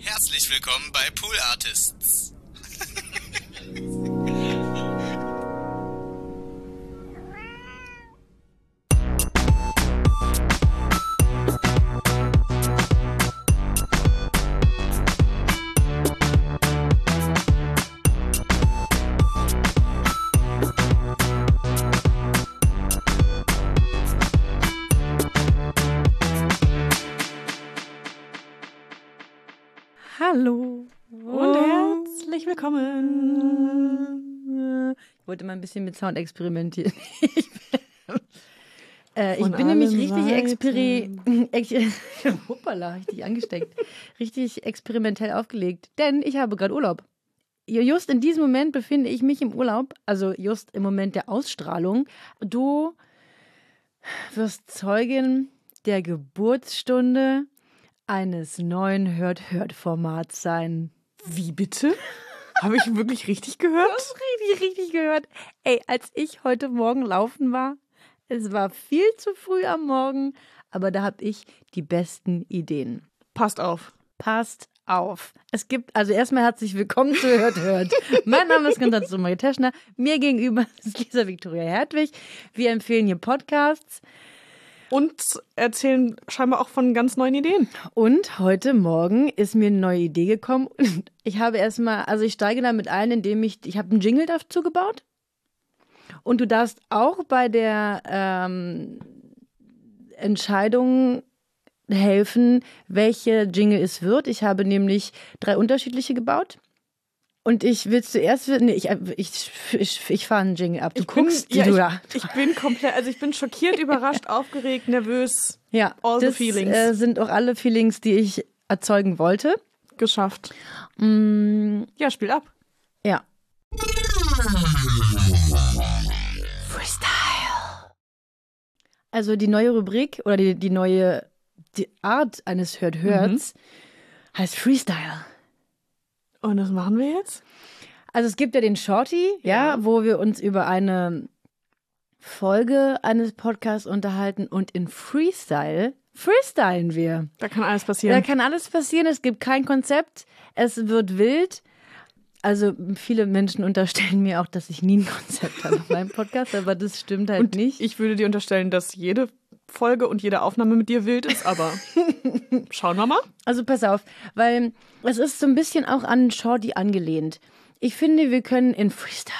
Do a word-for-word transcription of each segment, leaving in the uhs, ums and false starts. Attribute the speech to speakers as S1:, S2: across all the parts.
S1: Herzlich willkommen bei Pool Artists.
S2: Hallo und herzlich willkommen. Ich wollte mal ein bisschen mit Sound experimentieren. ich äh, ich bin nämlich richtig experi ex Hoppala, richtig angesteckt. Richtig experimentell aufgelegt, denn ich habe gerade Urlaub. Just in diesem Moment befinde ich mich im Urlaub, also just im Moment der Ausstrahlung. Du wirst Zeugin der Geburtsstunde eines neuen Hört-Hört-Formats sein.
S3: Wie bitte? Habe ich wirklich richtig gehört?
S2: Du hast richtig, richtig gehört. Ey, als ich heute Morgen laufen war, es war viel zu früh am Morgen, aber da habe ich die besten Ideen.
S3: Passt auf.
S2: Passt auf. Es gibt, also erstmal herzlich willkommen zu Hört, Hört. Mein Name ist Konstantin Marie Teschner. Mir gegenüber ist Lisa Viktoria Hertwig. Wir empfehlen hier Podcasts.
S3: Und erzählen scheinbar auch von ganz neuen Ideen.
S2: Und heute Morgen ist mir eine neue Idee gekommen. Ich habe erstmal, also ich steige damit ein, indem ich, ich habe einen Jingle dazu gebaut. Und du darfst auch bei der ähm, Entscheidung helfen, welche Jingle es wird. Ich habe nämlich drei unterschiedliche gebaut. Und ich will zuerst, nee, ich, ich, ich, ich fahre einen Jingle ab. Du
S3: ich
S2: guckst,
S3: bin, ja,
S2: du
S3: ich,
S2: da.
S3: Ich bin komplett, also ich bin schockiert, überrascht, aufgeregt, nervös.
S2: Ja,
S3: all
S2: das
S3: the feelings.
S2: Äh, sind auch alle Feelings, die ich erzeugen wollte.
S3: Geschafft.
S2: Mm,
S3: ja, spiel ab.
S2: Ja. Freestyle. Also die neue Rubrik oder die, die neue die Art eines Hört-Hörts mhm. heißt Freestyle.
S3: Und was machen wir jetzt?
S2: Also es gibt ja den Shorty, ja. ja, wo wir uns über eine Folge eines Podcasts unterhalten und in Freestyle freestylen wir.
S3: Da kann alles passieren.
S2: Da kann alles passieren, es gibt kein Konzept, es wird wild. Also viele Menschen unterstellen mir auch, dass ich nie ein Konzept habe auf meinem Podcast, aber das stimmt halt
S3: und
S2: nicht.
S3: Ich würde dir unterstellen, dass jede Folge und jede Aufnahme mit dir wild ist, aber schauen wir mal.
S2: Also pass auf, weil es ist so ein bisschen auch an Shorty angelehnt. Ich finde, wir können in Freestyle.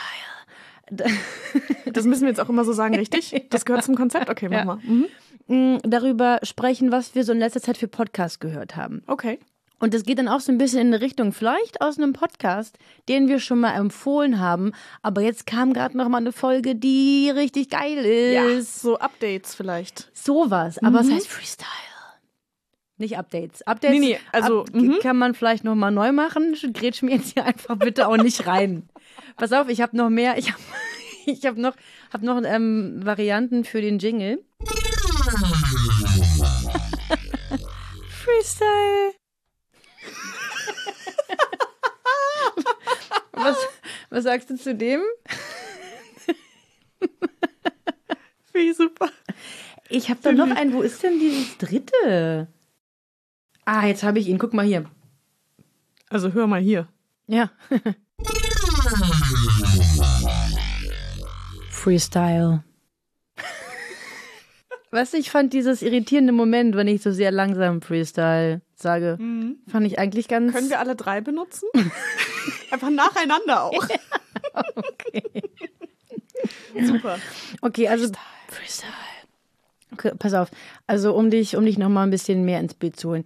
S3: Das müssen wir jetzt auch immer so sagen, richtig? Das gehört zum Konzept? Okay, mach
S2: ja.
S3: mal. Mhm.
S2: Darüber sprechen, was wir so in letzter Zeit für Podcasts gehört haben.
S3: Okay.
S2: Und das geht dann auch so ein bisschen in eine Richtung, vielleicht aus einem Podcast, den wir schon mal empfohlen haben. Aber jetzt kam gerade noch mal eine Folge, die richtig geil ist.
S3: Ja, so Updates vielleicht.
S2: Sowas, aber es mhm. heißt Freestyle. Nicht Updates. Updates
S3: nee, nee, also,
S2: ab, mhm. kann man vielleicht noch mal neu machen. Grätsch mir jetzt hier einfach bitte auch nicht rein. Pass auf, ich habe noch mehr. Ich habe ich hab noch, hab noch ähm, Varianten für den Jingle. Freestyle. Was, was sagst du zu dem?
S3: Wie super.
S2: Ich habe da noch einen. Wo ist denn dieses dritte? Ah, jetzt habe ich ihn. Guck mal hier.
S3: Also hör mal hier.
S2: Ja. Freestyle. Weißt du, ich fand dieses irritierende Moment, wenn ich so sehr langsam Freestyle sage, mhm. fand ich eigentlich ganz...
S3: Können wir alle drei benutzen? Einfach nacheinander auch.
S2: Ja, okay.
S3: Super.
S2: Okay, also Freestyle. Freestyle. Okay, pass auf. Also um dich, um dich noch mal ein bisschen mehr ins Bild zu holen.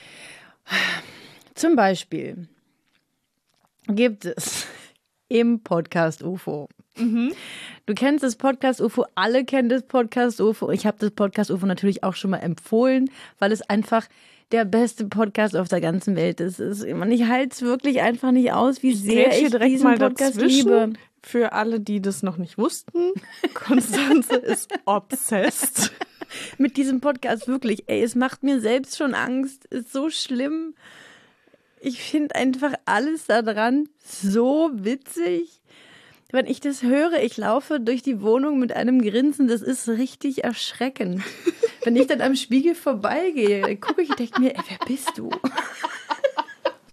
S2: Zum Beispiel gibt es im Podcast U F O.
S3: Mhm.
S2: Du kennst das Podcast U F O, alle kennen das Podcast U F O. Ich habe das Podcast U F O natürlich auch schon mal empfohlen, weil es einfach der beste Podcast auf der ganzen Welt ist. Ich halte es wirklich einfach nicht aus, wie sehr ich, ich direkt diesen mal Podcast dazwischen. liebe.
S3: Für alle, die das noch nicht wussten, Konstanze ist obsessed.
S2: Mit diesem Podcast wirklich. Ey, es macht mir selbst schon Angst. Ist so schlimm. Ich finde einfach alles daran so witzig. Wenn ich das höre, ich laufe durch die Wohnung mit einem Grinsen, das ist richtig erschreckend. Wenn ich dann am Spiegel vorbeigehe, gucke ich und denke mir, ey, wer bist du?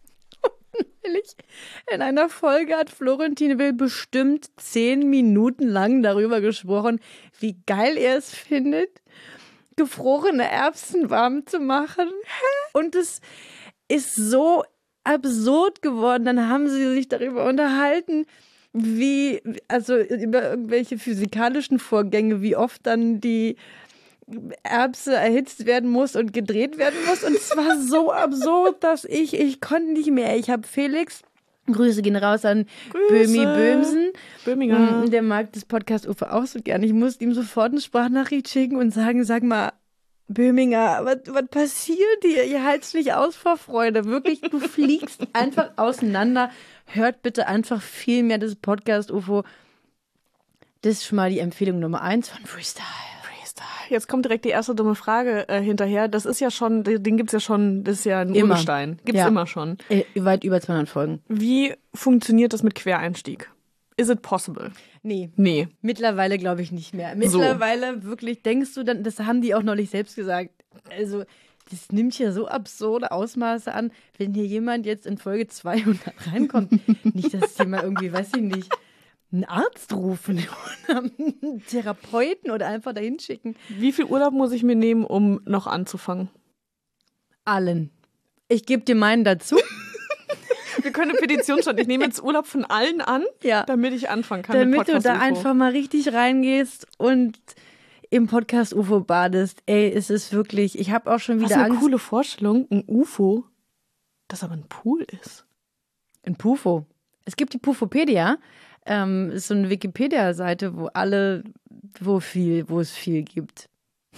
S2: in einer Folge hat Florentin Will bestimmt zehn Minuten lang darüber gesprochen, wie geil er es findet, gefrorene Erbsen warm zu machen. Und es ist so absurd geworden. Dann haben sie sich darüber unterhalten, wie, also über irgendwelche physikalischen Vorgänge, wie oft dann die Erbse erhitzt werden muss und gedreht werden muss. Und es war so absurd, dass ich, ich konnte nicht mehr. Ich habe Felix, Grüße gehen raus an Grüße. Böhmi Böhmsen.
S3: Böhminger.
S2: Der mag das Podcast-Ufer auch so gerne. Ich musste ihm sofort eine Sprachnachricht schicken und sagen, sag mal, Böhminger, was, was passiert hier? Ihr halt's nicht aus vor Freude. Wirklich, du fliegst einfach auseinander. Hört bitte einfach viel mehr das Podcast-U F O. Das ist schon mal die Empfehlung Nummer eins von Freestyle.
S3: Jetzt kommt direkt die erste dumme Frage äh, hinterher. Das ist ja schon, den gibt's ja schon, das ist ja ein
S2: immer.
S3: Urgestein. Gibt's
S2: ja.
S3: immer schon.
S2: Äh, weit über zweihundert Folgen.
S3: Wie funktioniert das mit Quereinstieg? Is it possible?
S2: Nee.
S3: Nee.
S2: Mittlerweile glaube ich nicht mehr. Mittlerweile so. Wirklich, denkst du dann, das haben die auch neulich selbst gesagt. Also, das nimmt ja so absurde Ausmaße an, wenn hier jemand jetzt in Folge zweihundert reinkommt. Nicht, dass die mal irgendwie, weiß ich nicht, einen Arzt rufen oder einen Therapeuten oder einfach dahin schicken.
S3: Wie viel Urlaub muss ich mir nehmen, um noch anzufangen?
S2: Allen. Ich gebe dir meinen dazu.
S3: Wir können eine Petition starten. Ich nehme jetzt Urlaub von allen an,
S2: ja.
S3: damit ich anfangen kann
S2: damit
S3: mit Podcast
S2: du da
S3: U F O.
S2: einfach mal richtig reingehst und im Podcast U F O badest. Ey, es ist wirklich, ich habe auch schon wieder
S3: Was eine
S2: Angst.
S3: Coole Vorstellung, ein U F O, das aber ein Pool ist.
S2: Ein Pufo. Es gibt die Pufopedia. Ähm, ist so eine Wikipedia-Seite, wo alle, wo viel, wo es viel gibt.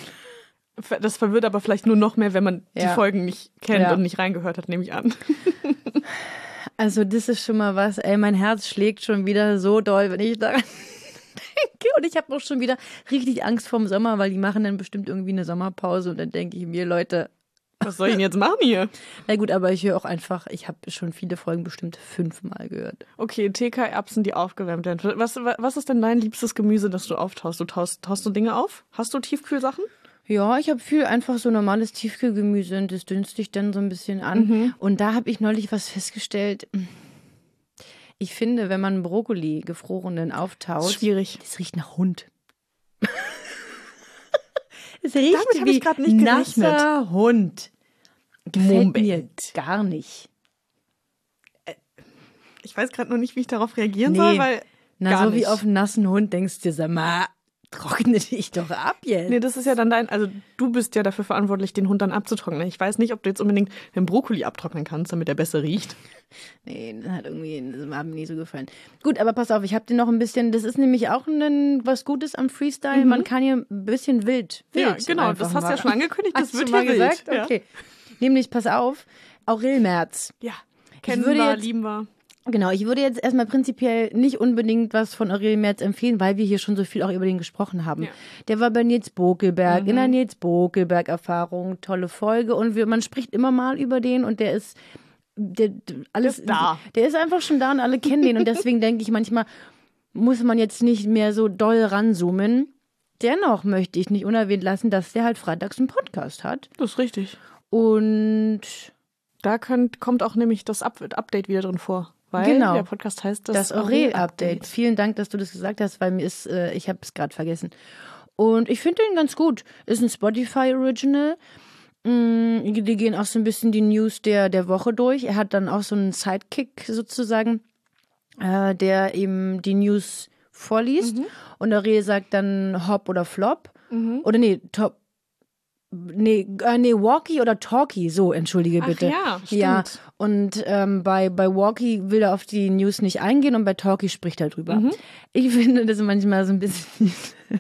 S3: Das verwirrt aber vielleicht nur noch mehr, wenn man
S2: ja.
S3: die Folgen nicht kennt
S2: ja.
S3: und nicht reingehört hat, nehme ich an.
S2: Also das ist schon mal was, ey, mein Herz schlägt schon wieder so doll, wenn ich daran denke. Und ich habe auch schon wieder richtig Angst vorm Sommer, weil die machen dann bestimmt irgendwie eine Sommerpause und dann denke ich mir, Leute,
S3: was soll ich denn jetzt machen hier?
S2: Na gut, aber ich höre auch einfach, ich habe schon viele Folgen bestimmt fünfmal gehört.
S3: Okay, T K-Erbsen, die aufgewärmt werden. Was, was ist denn dein liebstes Gemüse, das du auftaust? Du taust, taust du Dinge auf? Hast du Tiefkühlsachen?
S2: Ja, ich habe viel einfach so normales Tiefkühlgemüse und das dünste ich dann so ein bisschen an.
S3: Mhm.
S2: Und da habe ich neulich was festgestellt. Ich finde, wenn man Brokkoli gefrorenen auftaut,
S3: das ist schwierig.
S2: Das riecht nach Hund. Es riecht
S3: Damit
S2: wie
S3: ich grad nicht
S2: nasser Hund. Gefällt
S3: Moment.
S2: mir gar nicht.
S3: Ich weiß gerade noch nicht, wie ich darauf reagieren
S2: Nee.
S3: soll, weil
S2: Na,
S3: gar
S2: so
S3: nicht.
S2: wie auf einen nassen Hund denkst du dir, sag mal, trockne dich doch ab jetzt.
S3: Nee, das ist ja dann dein, also du bist ja dafür verantwortlich, den Hund dann abzutrocknen. Ich weiß nicht, ob du jetzt unbedingt den Brokkoli abtrocknen kannst, damit er besser riecht.
S2: Nee, das hat irgendwie, das hat mir nie so gefallen. Gut, aber pass auf, ich habe dir noch ein bisschen, das ist nämlich auch ein, was Gutes am Freestyle,
S3: Mhm.
S2: man kann hier ein bisschen wild, wild
S3: Ja, genau,
S2: einfach
S3: das hast du
S2: mal.
S3: ja schon angekündigt, das
S2: Hast du
S3: wird
S2: schon mal
S3: hier wild.
S2: gesagt? Okay. Nämlich, pass auf, Aurel Merz.
S3: Ja, kennen
S2: würde
S3: wir,
S2: jetzt-
S3: lieben wir.
S2: Genau, ich würde jetzt erstmal prinzipiell nicht unbedingt was von Aurel Merz empfehlen, weil wir hier schon so viel auch über den gesprochen haben.
S3: Ja.
S2: Der war bei Nils Bokelberg,
S3: Mhm.
S2: in der Nils Bokelberg-Erfahrung, tolle Folge und wir, man spricht immer mal über den und der ist, der, alles,
S3: Der ist da.
S2: Der ist einfach schon da und alle kennen den und deswegen denke ich manchmal, muss man jetzt nicht mehr so doll ranzoomen. Dennoch möchte ich nicht unerwähnt lassen, dass der halt freitags einen Podcast hat
S3: Das ist richtig.
S2: und
S3: Da könnt, kommt auch nämlich das Up Update wieder drin vor. Weil
S2: Genau.
S3: der Podcast heißt das,
S2: Das Aurel-Update. Vielen Dank, dass du das gesagt hast, weil mir ist, äh, ich habe es gerade vergessen. Und ich finde den ganz gut. Ist ein Spotify-Original. Mm, die gehen auch so ein bisschen die News der, der Woche durch. Er hat dann auch so einen Sidekick sozusagen, äh, der eben die News vorliest.
S3: Mhm.
S2: Und Aurel sagt dann Hop oder Flop.
S3: Mhm.
S2: Oder nee, Top. Nee, äh, nee, Walkie oder Talkie, so, entschuldige bitte.
S3: Ach ja, stimmt.
S2: Ja, und ähm, bei, bei Walkie will er auf die News nicht eingehen und bei Talkie spricht er drüber.
S3: Mhm.
S2: Ich finde das manchmal so ein bisschen,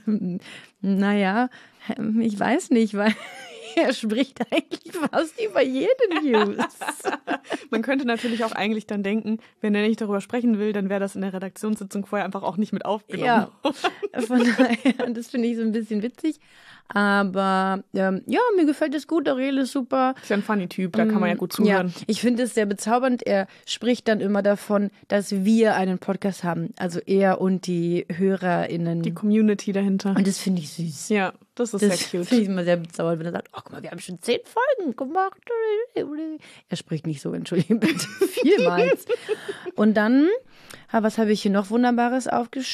S2: naja, ich weiß nicht, weil er spricht eigentlich fast über jede News.
S3: Man könnte natürlich auch eigentlich dann denken, wenn er nicht darüber sprechen will, dann wäre das in der Redaktionssitzung vorher einfach auch nicht mit aufgenommen.
S2: Ja, von daher, das finde ich so ein bisschen witzig. Aber ähm, ja, mir gefällt es gut, Aurel ist super.
S3: Ist ja ein funny Typ, da kann man ja gut zuhören.
S2: Ja, ich finde es sehr bezaubernd. Er spricht dann immer davon, dass wir einen Podcast haben. Also er und die HörerInnen.
S3: Die Community dahinter.
S2: Und das finde ich süß.
S3: Ja, das ist
S2: Das
S3: sehr
S2: finde
S3: cute.
S2: ich immer sehr bezaubernd, wenn er sagt, oh, guck mal, wir haben schon zehn Folgen gemacht. Er spricht nicht so, entschuldige bitte, vielmals. Und dann, was habe ich hier noch Wunderbares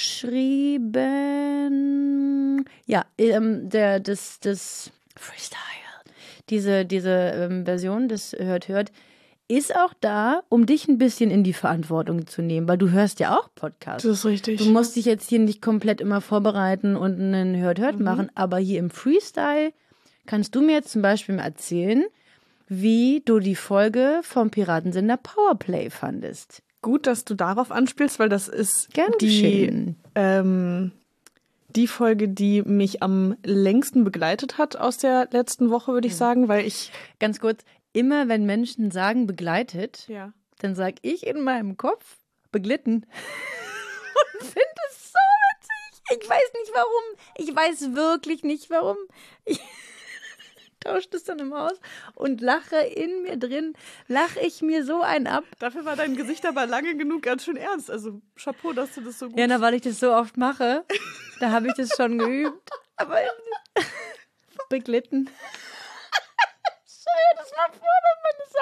S2: aufgeschrieben? Ja, ähm, der, das, das Freestyle, diese, diese ähm, Version des Hört, Hört, ist auch da, um dich ein bisschen in die Verantwortung zu nehmen, weil du hörst ja auch Podcasts.
S3: Das ist richtig.
S2: Du musst dich jetzt hier nicht komplett immer vorbereiten und einen Hört, Hört mhm. machen, aber hier im Freestyle kannst du mir jetzt zum Beispiel mal erzählen, wie du die Folge vom Piratensender Powerplay fandest.
S3: Gut, dass du darauf anspielst, weil das ist
S2: Gern
S3: die, ähm, die Folge, die mich am längsten begleitet hat aus der letzten Woche, würde ich sagen, weil ich...
S2: Ganz kurz, immer wenn Menschen sagen begleitet,
S3: ja.
S2: dann sage ich in meinem Kopf beglitten und finde es so witzig. Ich weiß nicht warum. Ich weiß wirklich nicht warum. Ich tausche das dann immer aus und lache in mir drin, lache ich mir so einen ab.
S3: Dafür war dein Gesicht aber lange genug ganz schön ernst. Also Chapeau, dass du das so gut...
S2: Ja, na, weil ich das so oft mache, da habe ich das schon geübt. Aber beglitten. Stell dir das mal vor, wenn man das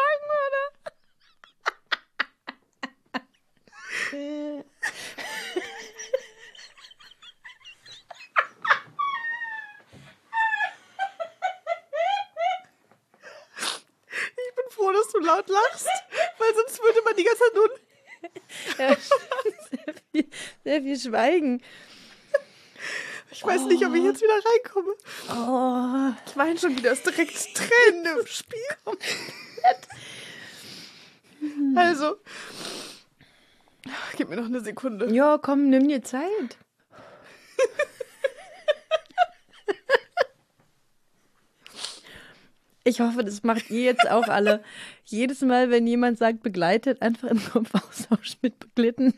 S2: sagen würde.
S3: Ich bin froh, dass du laut lachst, weil sonst würde man die ganze Zeit nur...
S2: Ja, sehr, viel, sehr viel Schweigen.
S3: Ich weiß oh. nicht, ob ich jetzt wieder reinkomme.
S2: Oh.
S3: Ich weine schon wieder, ist direkt Tränen im Spiel. Komplett. Also, gib mir noch eine Sekunde.
S2: Ja, komm, nimm dir Zeit. Ich hoffe, das macht ihr jetzt auch alle. Jedes Mal, wenn jemand sagt begleitet, einfach im Kopf austauschen mit beglitten.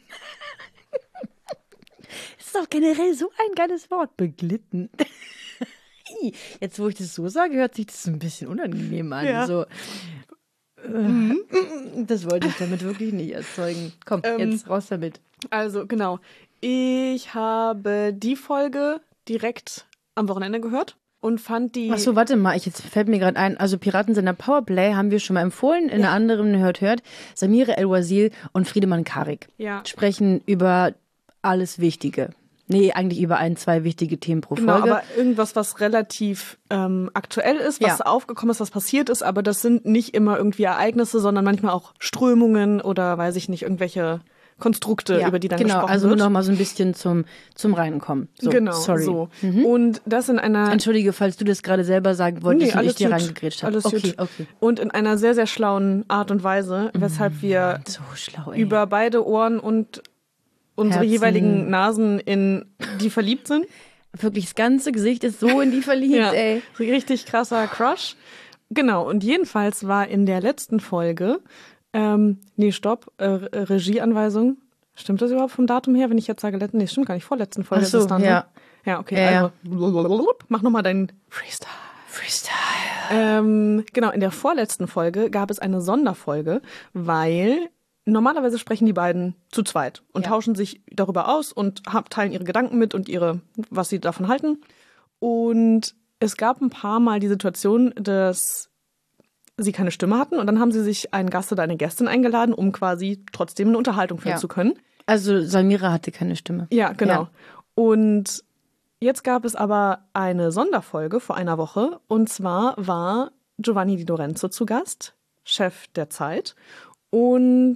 S2: Das ist doch generell so ein geiles Wort, beglitten. Jetzt, wo ich das so sage, hört sich das so ein bisschen unangenehm an. Ja. So, mhm. Das wollte ich damit wirklich nicht erzeugen. Komm, ähm, jetzt raus damit.
S3: Also, genau. Ich habe die Folge direkt am Wochenende gehört. Und fand die...
S2: Ach so, warte mal, ich, jetzt fällt mir gerade ein, also Piratensender Powerplay haben wir schon mal empfohlen, in ja. einer anderen Hört, Hört. Samira El-Wazil und Friedemann Karik
S3: ja.
S2: sprechen über alles Wichtige. Nee, eigentlich über ein, zwei wichtige Themen pro
S3: genau,
S2: Folge.
S3: Aber irgendwas, was relativ ähm, aktuell ist, was ja. aufgekommen ist, was passiert ist, aber das sind nicht immer irgendwie Ereignisse, sondern manchmal auch Strömungen oder, weiß ich nicht, irgendwelche... Konstrukte,
S2: ja,
S3: über die dann
S2: genau,
S3: gesprochen
S2: also
S3: wird.
S2: Genau, also noch mal so ein bisschen zum, zum Reinkommen. So,
S3: genau,
S2: sorry.
S3: so. Mhm. Und das in einer...
S2: Entschuldige, falls du das gerade selber sagen wolltest
S3: nee,
S2: und ich dir
S3: gut.
S2: reingegrätscht habe.
S3: Alles
S2: okay,
S3: gut.
S2: okay.
S3: Und in einer sehr, sehr schlauen Art und Weise, weshalb wir
S2: so schlau, ey.
S3: über beide Ohren und unsere
S2: Herzen.
S3: jeweiligen Nasen in die verliebt sind.
S2: Wirklich, das ganze Gesicht ist so in die verliebt,
S3: ja,
S2: ey.
S3: Richtig krasser Crush. Genau, und jedenfalls war in der letzten Folge, ähm, nee, stopp, äh, Regieanweisung. Stimmt das überhaupt vom Datum her, wenn ich jetzt sage, letzten, nee, stimmt gar nicht, vorletzten Folge
S2: Ach so,
S3: ist es dann.
S2: ja.
S3: Ne? Ja, okay,
S2: ja,
S3: also ja. Mach nochmal deinen Freestyle.
S2: Freestyle.
S3: Ähm, genau, in der vorletzten Folge gab es eine Sonderfolge, weil normalerweise sprechen die beiden zu zweit und ja. tauschen sich darüber aus und teilen ihre Gedanken mit und ihre, was sie davon halten. Und es gab ein paar Mal die Situation, dass sie keine Stimme hatten und dann haben sie sich einen Gast oder eine Gästin eingeladen, um quasi trotzdem eine Unterhaltung führen
S2: ja.
S3: zu können.
S2: Also Samira hatte keine Stimme.
S3: Ja, genau.
S2: Ja.
S3: Und jetzt gab es aber eine Sonderfolge vor einer Woche und zwar war Giovanni Di Lorenzo zu Gast, Chef der Zeit. Und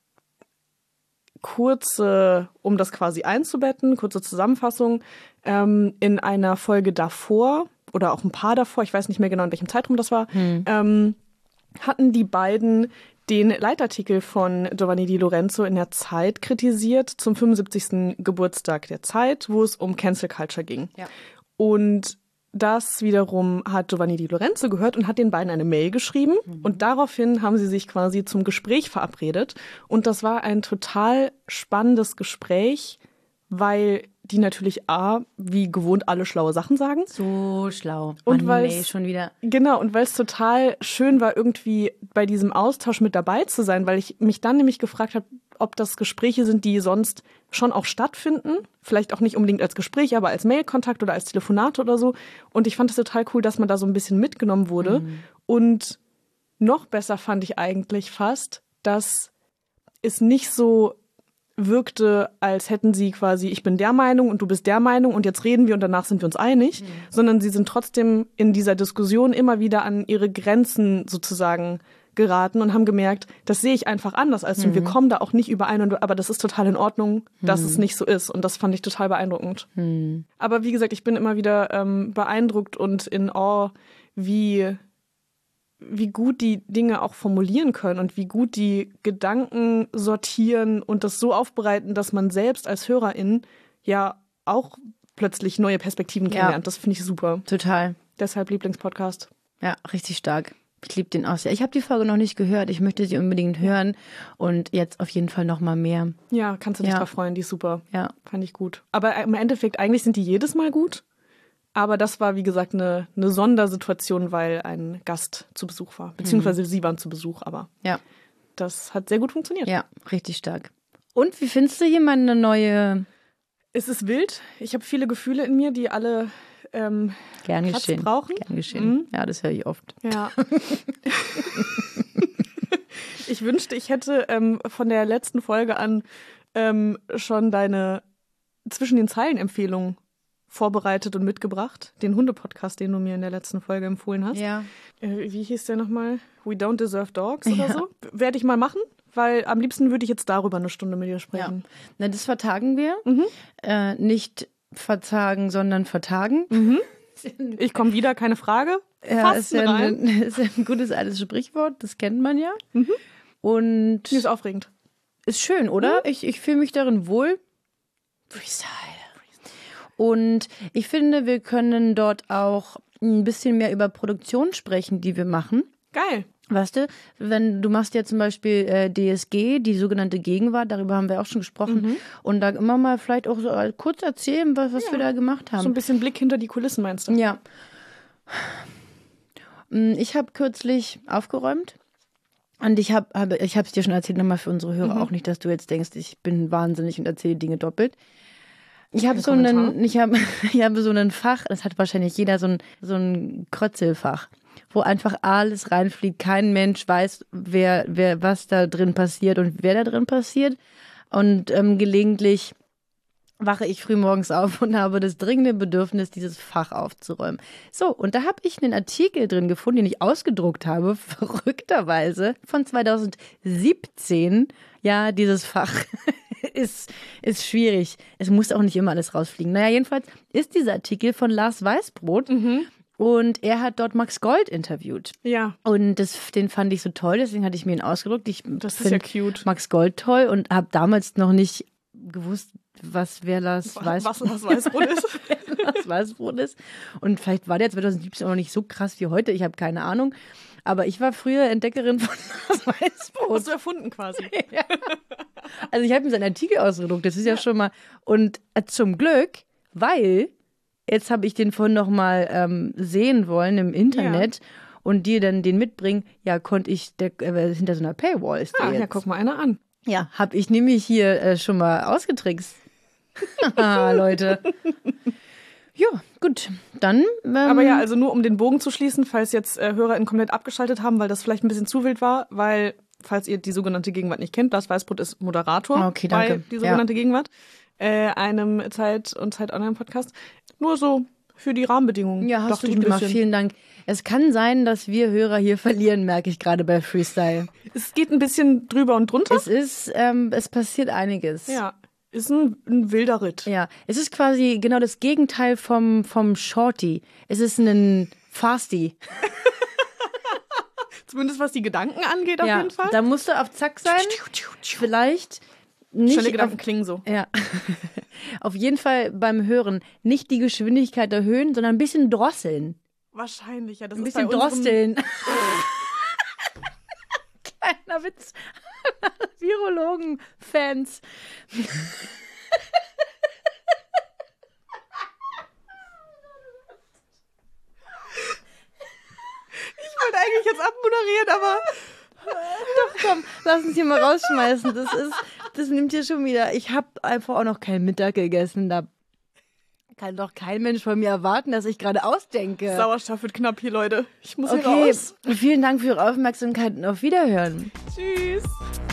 S3: kurze, um das quasi einzubetten, kurze Zusammenfassung, ähm, in einer Folge davor oder auch ein paar davor, ich weiß nicht mehr genau, in welchem Zeitraum das war, hm. ähm, hatten die beiden den Leitartikel von Giovanni Di Lorenzo in der Zeit kritisiert zum fünfundsiebzigsten Geburtstag der Zeit, wo es um Cancel Culture ging.
S2: Ja.
S3: Und das wiederum hat Giovanni Di Lorenzo gehört und hat den beiden eine Mail geschrieben. Mhm. Und daraufhin haben sie sich quasi zum Gespräch verabredet. Und das war ein total spannendes Gespräch, weil die natürlich A, wie gewohnt alle schlaue Sachen sagen.
S2: So schlau.
S3: Und
S2: Mann,
S3: nee,
S2: schon wieder.
S3: Genau, und weil es total schön war, irgendwie bei diesem Austausch mit dabei zu sein, weil ich mich dann nämlich gefragt habe, ob das Gespräche sind, die sonst schon auch stattfinden. Vielleicht auch nicht unbedingt als Gespräch, aber als Mailkontakt oder als Telefonate oder so. Und ich fand es total cool, dass man da so ein bisschen mitgenommen wurde. Mhm. Und noch besser fand ich eigentlich fast, dass es nicht so wirkte, als hätten sie quasi, ich bin der Meinung und du bist der Meinung und jetzt reden wir und danach sind wir uns einig, mhm. sondern sie sind trotzdem in dieser Diskussion immer wieder an ihre Grenzen sozusagen geraten und haben gemerkt, das sehe ich einfach anders als du. Mhm. Wir kommen da auch nicht überein, und, aber das ist total in Ordnung, dass mhm. es nicht so ist. Und das fand ich total beeindruckend. Mhm. Aber wie gesagt, ich bin immer wieder ähm, beeindruckt und in Awe, wie wie gut die Dinge auch formulieren können und wie gut die Gedanken sortieren und das so aufbereiten, dass man selbst als Hörerin ja auch plötzlich neue Perspektiven kennenlernt. Ja. Das finde ich super.
S2: Total.
S3: Deshalb Lieblingspodcast.
S2: Ja, richtig stark. Ich liebe den auch sehr. Ich habe die Folge noch nicht gehört. Ich möchte sie unbedingt hören und jetzt auf jeden Fall noch mal mehr.
S3: Ja, kannst du dich ja. drauf freuen. Die ist super.
S2: Ja.
S3: Fand ich gut. Aber im Endeffekt, eigentlich sind die jedes Mal gut. Aber das war, wie gesagt, eine, eine Sondersituation, weil ein Gast zu Besuch war. Beziehungsweise mhm. sie waren zu Besuch, aber
S2: ja.
S3: das hat sehr gut funktioniert.
S2: Ja, richtig stark. Und wie findest du hier meine neue...
S3: Es ist wild. Ich habe viele Gefühle in mir, die alle ähm,
S2: Gern
S3: Platz
S2: geschehen.
S3: brauchen.
S2: Gern geschehen. Mhm. Ja, das höre ich oft.
S3: Ja. Ich wünschte, ich hätte ähm, von der letzten Folge an ähm, schon deine Zwischen den Zeilen-Empfehlung vorbereitet und mitgebracht. Den Hunde-Podcast, den du mir in der letzten Folge empfohlen hast.
S2: Ja.
S3: Äh, wie hieß der nochmal? We Don't Deserve Dogs oder
S2: ja.
S3: so? Werde ich mal machen, weil am liebsten würde ich jetzt darüber eine Stunde mit dir sprechen.
S2: Ja. Na, das vertagen wir.
S3: Mhm.
S2: Äh, nicht verzagen, sondern vertagen.
S3: Mhm. Ich komme wieder, keine Frage.
S2: Ja, ist ja, ein, ist ja ein gutes altes Sprichwort, das kennt man ja.
S3: Mhm.
S2: Und
S3: die ist aufregend.
S2: Ist schön, oder? Mhm. Ich, ich fühle mich darin wohl. Freestyle. Und ich finde, wir können dort auch ein bisschen mehr über Produktion sprechen, die wir machen.
S3: Geil.
S2: Weißt du, wenn du machst ja zum Beispiel äh, D S G, die sogenannte Gegenwart, darüber haben wir auch schon gesprochen. Mhm. Und da immer mal vielleicht auch so kurz erzählen, was, was ja. wir da gemacht haben.
S3: So ein bisschen Blick hinter die Kulissen, meinst du?
S2: Ja. Ich habe kürzlich aufgeräumt. Und ich habe hab, ich habe es dir schon erzählt, nochmal für unsere Hörer, mhm. auch nicht, dass du jetzt denkst, ich bin wahnsinnig und erzähle Dinge doppelt. Ich habe so einen, ich habe, ich habe so ein Fach, das hat wahrscheinlich jeder so ein, so ein Krötzelfach, wo einfach alles reinfliegt. Kein Mensch weiß, wer, wer, was da drin passiert und wer da drin passiert. Und ähm, gelegentlich wache ich früh morgens auf und habe das dringende Bedürfnis, dieses Fach aufzuräumen. So, und da habe ich einen Artikel drin gefunden, den ich ausgedruckt habe, verrückterweise, von zwanzig siebzehn. Ja, dieses Fach ist, ist schwierig. Es muss auch nicht immer alles rausfliegen. Naja, jedenfalls ist dieser Artikel von Lars Weißbrot.
S3: Mhm.
S2: Und er hat dort Max Gold interviewt.
S3: Ja.
S2: Und das, den fand ich so toll, deswegen hatte ich mir ihn ausgedruckt. Ich
S3: das ist ja cute.
S2: Max Gold toll und habe damals noch nicht gewusst, was wer Lars Weißbrot,
S3: was Lars Weißbrot ist.
S2: Lars Weißbrot ist. Und vielleicht war der zwanzig siebzehn auch noch nicht so krass wie heute, ich habe keine Ahnung. Aber ich war früher Entdeckerin von Lars Weißbrot.
S3: Hast du erfunden quasi.
S2: Ja. Also ich habe mir seinen Artikel ausgedruckt, das ist ja, ja schon mal. Und äh, zum Glück, weil jetzt habe ich den vorhin noch mal ähm, sehen wollen im Internet ja. und dir dann den mitbringen, ja, konnte ich, der, äh, hinter so einer Paywall ist der
S3: ah,
S2: jetzt.
S3: Ja, guck mal einer an.
S2: Ja, habe ich nämlich hier äh, schon mal ausgetrickst. Haha, Leute. Ja, gut, dann. Ähm,
S3: Aber ja, also nur um den Bogen zu schließen, falls jetzt äh, HörerInnen komplett abgeschaltet haben, weil das vielleicht ein bisschen zu wild war, weil, falls ihr die sogenannte Gegenwart nicht kennt, Lars Weißbrot ist Moderator
S2: okay, danke.
S3: bei die sogenannte ja. Gegenwart, äh, einem Zeit- und Zeit-Online-Podcast. Nur so für die Rahmenbedingungen.
S2: Ja, hast du gut gemacht, vielen Dank. Es kann sein, dass wir Hörer hier verlieren, merke ich gerade bei Freestyle.
S3: Es geht ein bisschen drüber und drunter.
S2: Es ist, ähm, es passiert einiges.
S3: Ja. Ist ein, ein wilder Ritt.
S2: Ja, es ist quasi genau das Gegenteil vom, vom Shorty. Es ist ein Fasty.
S3: Zumindest was die Gedanken angeht, auf
S2: ja,
S3: jeden Fall.
S2: Da musst du auf Zack sein. Vielleicht nicht.
S3: Schnelle Gedanken
S2: auf,
S3: klingen so.
S2: Ja. Auf jeden Fall beim Hören nicht die Geschwindigkeit erhöhen, sondern ein bisschen drosseln.
S3: Wahrscheinlich, ja. Das
S2: ein
S3: ist
S2: bisschen
S3: bei
S2: drosseln. Kleiner Witz. Virologen-Fans. Ich
S3: wollte eigentlich jetzt abmoderieren, aber
S2: doch, komm, lass uns hier mal rausschmeißen. Das ist, das nimmt hier schon wieder. Ich habe einfach auch noch keinen Mittag gegessen. Da kann doch kein Mensch von mir erwarten, dass ich gerade ausdenke.
S3: Sauerstoff wird knapp hier, Leute. Ich muss
S2: okay,
S3: hier raus.
S2: Vielen Dank für Ihre Aufmerksamkeit und auf Wiederhören.
S3: Tschüss.